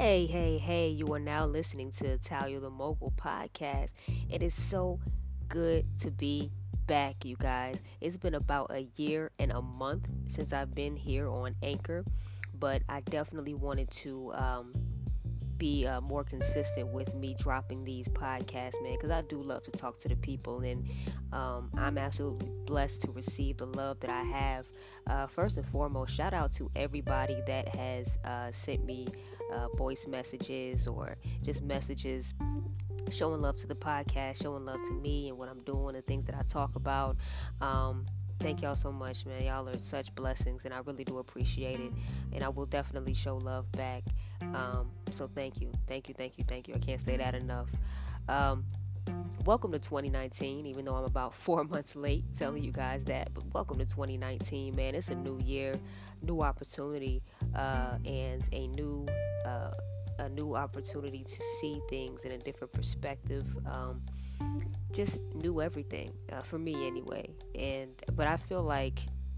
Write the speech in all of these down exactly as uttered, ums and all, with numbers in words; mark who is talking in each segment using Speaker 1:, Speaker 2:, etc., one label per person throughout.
Speaker 1: Hey, hey, hey, you are now listening to Talia the Mogul podcast. It is so good to be back, you guys. It's been about a year and a month since I've been here on Anchor, but I definitely wanted to um, be uh, more consistent with me dropping these podcasts, man, because I do love to talk to the people, and um, I'm absolutely blessed to receive the love that I have. Uh, first and foremost, shout out to everybody that has uh, sent me uh, voice messages or just messages showing love to the podcast, showing love to me and what I'm doing, the things that I talk about. Um, thank y'all so much, man. Y'all are such blessings, and I really do appreciate it. And I will definitely show love back. Um, so thank you, thank you, thank you, thank you. I can't say that enough. Um, welcome to twenty nineteen, even though I'm about four months late telling you guys that. But welcome to twenty nineteen, man. It's a new year, new opportunity, uh, and a new uh, a new opportunity to see things in a different perspective. Um, just new everything uh, for me anyway. And but I feel like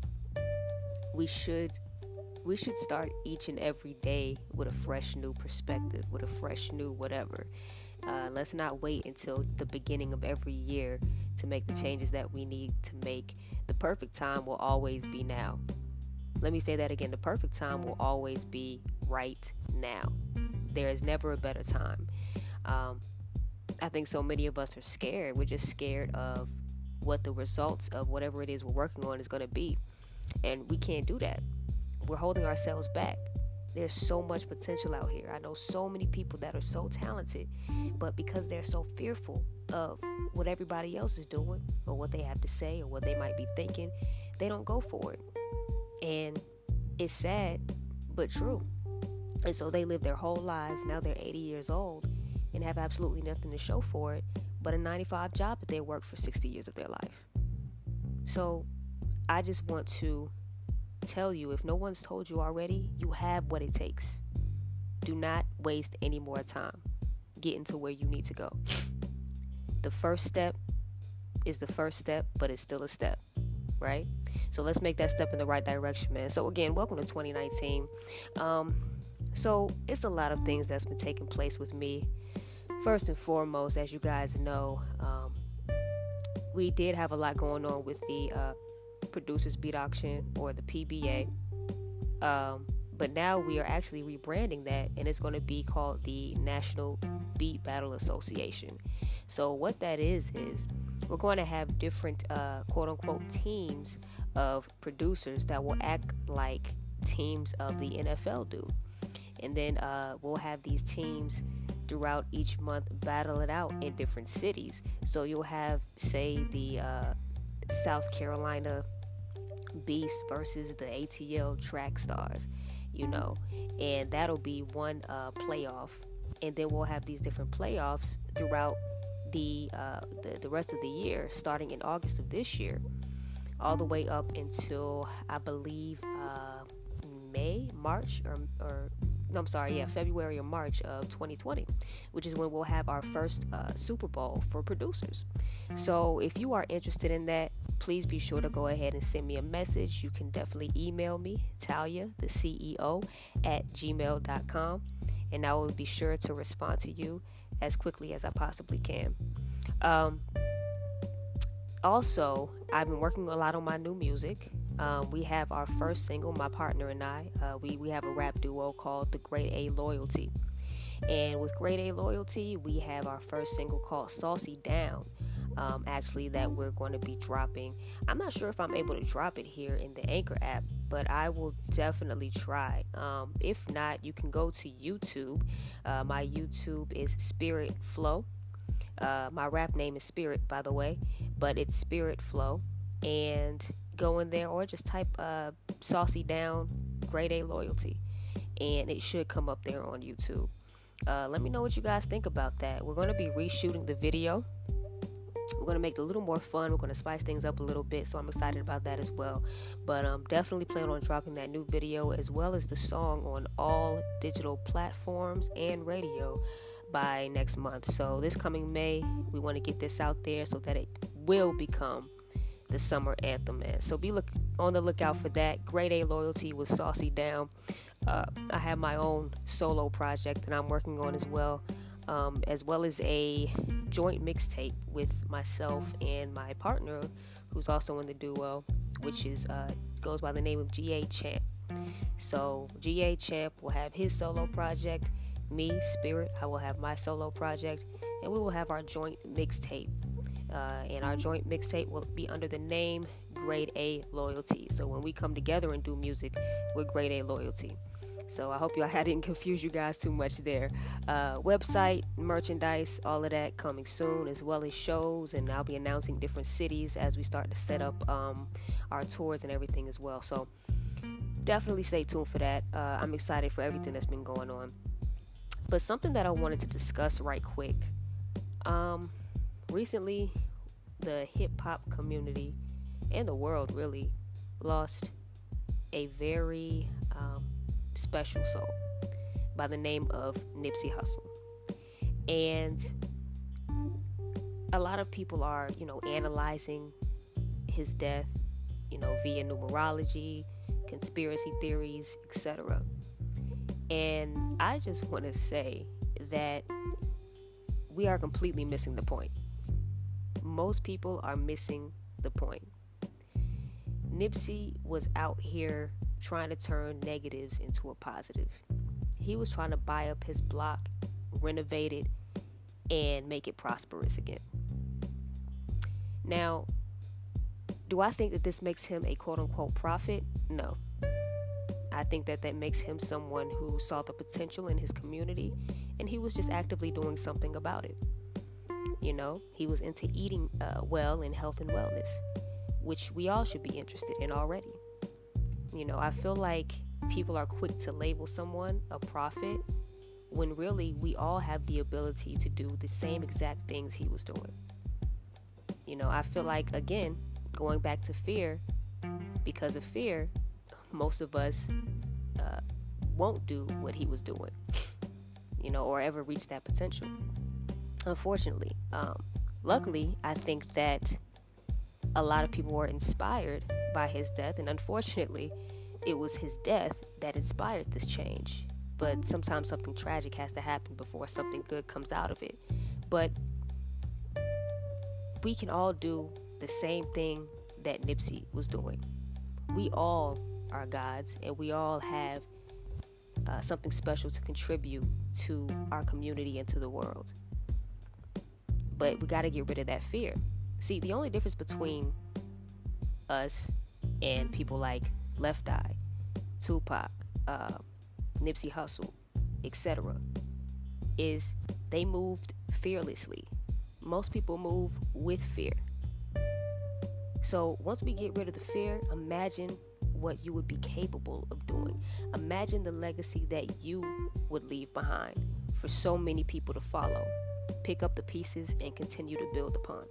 Speaker 1: we should we should start each and every day with a fresh new perspective, with a fresh new whatever. Uh, let's not wait until the beginning of every year to make the changes that we need to make. The perfect time will always be now. Let me say that again. The perfect time will always be right now. There is never a better time. Um, I think so many of us are scared. We're just scared of what the results of whatever it is we're working on is going to be. And we can't do that. We're holding ourselves back. There's so much potential out here. I know so many people that are so talented, but because they're so fearful of what everybody else is doing or what they have to say or what they might be thinking, they don't go for it. And it's sad, but true. And so they live their whole lives. Now they're eighty years old and have absolutely nothing to show for it but a nine to five job that they worked for sixty years of their life. So I just want to tell you, if no one's told you already, you have what it takes. Do not waste any more time getting to where you need to go. The first step is the first step, but it's still a step, right? So let's make that step in the right direction, man. So again, welcome to twenty nineteen. Um, so it's a lot of things that's been taking place with me. First and foremost, as you guys know, um, we did have a lot going on with the uh, Producers Beat Auction, or the P B A. Um, but now we are actually rebranding that, and it's going to be called the National Beat Battle Association. So what that is, is we're going to have different uh, quote-unquote teams of producers that will act like teams of the N F L do. And then uh, we'll have these teams throughout each month battle it out in different cities. So you'll have, say, the uh, South Carolina Beast versus the A T L Track Stars, you know, and that'll be one uh, playoff. And then we'll have these different playoffs throughout the, uh, the the rest of the year, starting in August of this year, all the way up until I believe uh, May, March, or or no, I'm sorry, yeah, February or March of twenty twenty, which is when we'll have our first uh, Super Bowl for producers. So if you are interested in that, please be sure to go ahead and send me a message. You can definitely email me, Talia, the C E O, at gmail dot com, and I will be sure to respond to you as quickly as I possibly can. Um, also, I've been working a lot on my new music. Um, we have our first single, my partner and I. Uh, we, we have a rap duo called The Grade A Loyalty. And with Grade A Loyalty, we have our first single called Saucy Down. Um, actually, that we're going to be dropping. I'm not sure if I'm able to drop it here in the Anchor app, but I will definitely try. Um, if not, you can go to YouTube. Uh, my YouTube is Spirit Flow. Uh, my rap name is Spirit, by the way, but it's Spirit Flow. And go in there, or just type uh, Saucy Down Grade A Loyalty, and it should come up there on YouTube. Uh, let me know what you guys think about that. We're going to be reshooting the video. We're going to make it a little more fun. We're going to spice things up a little bit, so I'm excited about that as well. But um, definitely plan on dropping that new video as well as the song on all digital platforms and radio by next month. So this coming May, we want to get this out there so that it will become the summer anthem, man. So be look on the lookout for that. Grade A Loyalty with Saucy Down. Uh, I have my own solo project that I'm working on as well, um, as well as a joint mixtape with myself and my partner, who's also in the duo, which is uh, goes by the name of G A Champ. So G A Champ will have his solo project. Me, Spirit, I will have my solo project, and we will have our joint mixtape. Uh, and our joint mixtape will be under the name Grade A Loyalty. So when we come together and do music, we're Grade A Loyalty. So I hope you I didn't confuse you guys too much there. Uh, website, merchandise, all of that coming soon, as well as shows, and I'll be announcing different cities as we start to set up um, our tours and everything as well. So definitely stay tuned for that. Uh, I'm excited for everything that's been going on. But something that I wanted to discuss right quick. Um, recently, the hip-hop community and the world really lost a very um, special soul by the name of Nipsey Hussle. And a lot of people are, you know, analyzing his death, you know, via numerology, conspiracy theories, et cetera. And I just want to say that we are completely missing the point. Most people are missing the point. Nipsey was out here trying to turn negatives into a positive. He was trying to buy up his block, renovate it, and make it prosperous again. Now, do I think that this makes him a quote-unquote prophet? No. I think that that makes him someone who saw the potential in his community, and he was just actively doing something about it. You know, he was into eating uh, well and health and wellness, which we all should be interested in already. You know, I feel like people are quick to label someone a prophet when really we all have the ability to do the same exact things he was doing. You know, I feel like, again, going back to fear, because of fear, most of us uh, won't do what he was doing, you know, or ever reach that potential. Unfortunately, um, luckily, I think that a lot of people were inspired by his death, and unfortunately, it was his death that inspired this change. But sometimes something tragic has to happen before something good comes out of it. But we can all do the same thing that Nipsey was doing. We all are gods, and we all have uh, something special to contribute to our community and to the world. But we got to get rid of that fear. See, the only difference between us and people like Left Eye, Tupac, uh, Nipsey Hussle, et cetera, is they moved fearlessly. Most people move with fear. So once we get rid of the fear, imagine what you would be capable of doing. Imagine the legacy that you would leave behind for so many people to follow, pick up the pieces, and continue to build upon.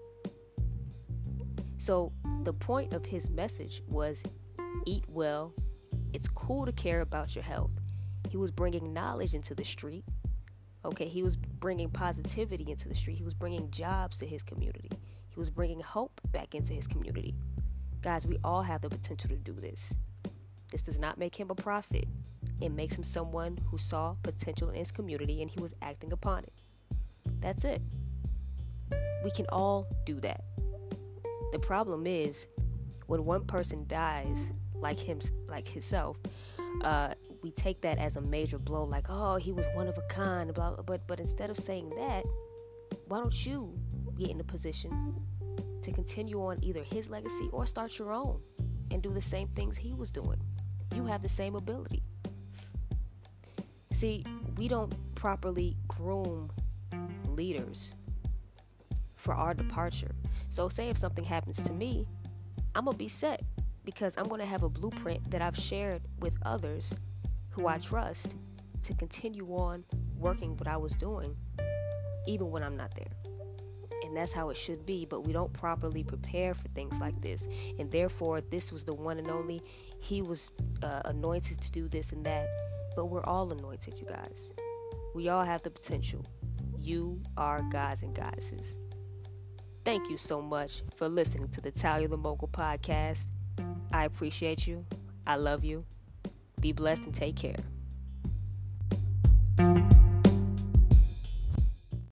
Speaker 1: So the point of his message was eat well. It's cool to care about your health. He was bringing knowledge into the street. Okay, he was bringing positivity into the street. He was bringing jobs to his community. He was bringing hope back into his community. Guys, we all have the potential to do this. This does not make him a prophet. It makes him someone who saw potential in his community and he was acting upon it. That's it. We can all do that. The problem is when one person dies like him, like himself, uh, we take that as a major blow, like, oh, he was one of a kind, blah, blah, but but instead of saying that, why don't you get in a position to continue on either his legacy or start your own and do the same things he was doing? You have the same ability. See, we don't properly groom leaders for our departure. So say if something happens to me, I'm going to be set because I'm going to have a blueprint that I've shared with others who I trust to continue on working what I was doing even when I'm not there. And that's how it should be, but we don't properly prepare for things like this. And therefore, this was the one and only. He was uh, anointed to do this and that, but we're all anointed, you guys. We all have the potential. You are gods and goddesses. Thank you so much for listening to the Talia the Mogul podcast. I appreciate you. I love you. Be blessed and take care.